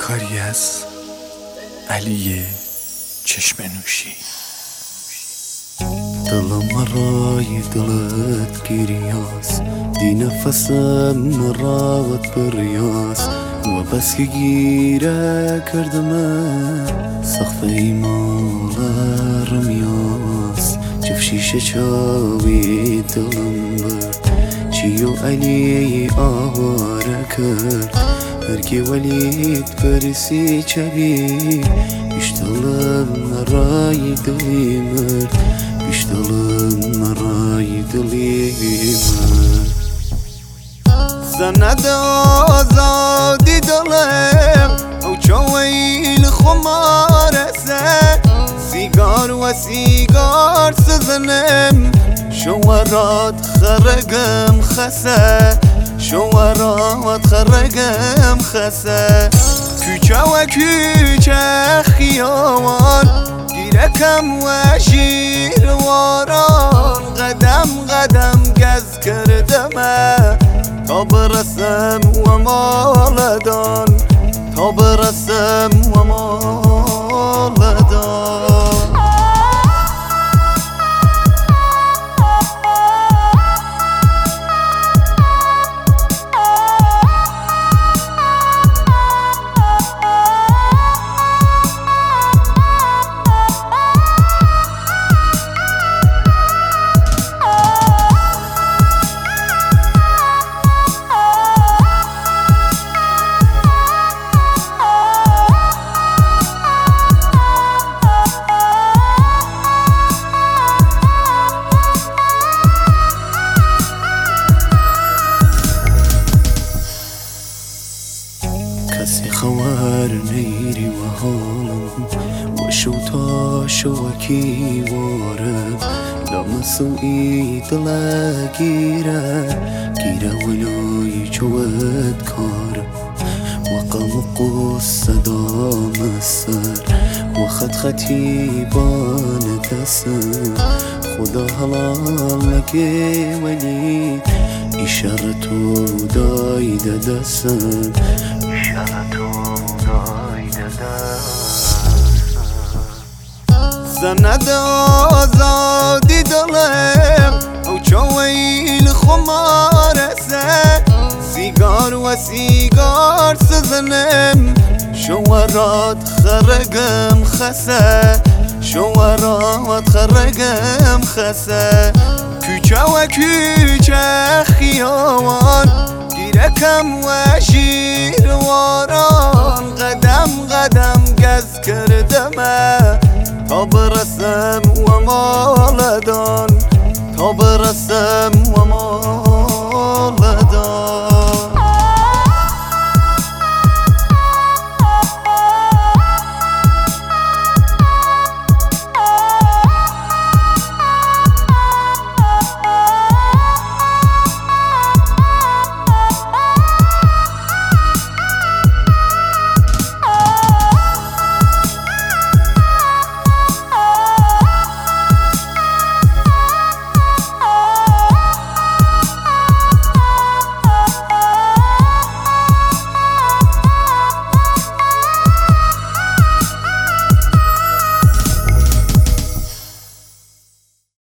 کاری از علی چشم نوشی. دلم مرای دلت گریاس، دی نفسم مراوت بریاس، و بس که گیره کردم سخت ایمال رمیاس. جف شیشه چاوی دلم برد، چیو علی آواره کرد. هرگی ولید برسی چبی، بیش دلم مرای دلی مرد، بیش دلم مرای دلی مرد. زند آزادی دلم او چویل خمارسه، سیگار و سیگار سزنم شوارات خرقم خسه، شوارات خرقم خسه. کوچه و کوچه خیابان، گیرکم و شیرواران، قدم قدم گز کردم تا برسم و مالدان، تا برسم و مالدان. کسی خوار نیری و حالم و شو تا شوکی وارم، لمسوی دل گیره گیره ولوی چود کارم. و قلق صدام السر و خط خطی بان دسم، خدا حلال لگه ولی اشارتو دایده دستم، اشارتو دایده دستم. زند آزادی دلم او چویل خمارسه، سیگار و سیگار سزنم شوارات خرقم خسه، شوارات خرقم خسه. کوچه و کوچه خیابان، گیرکم و شیرواران، قدم قدم گز کردم تا برسم و مالدان، تا برسم و مالدان.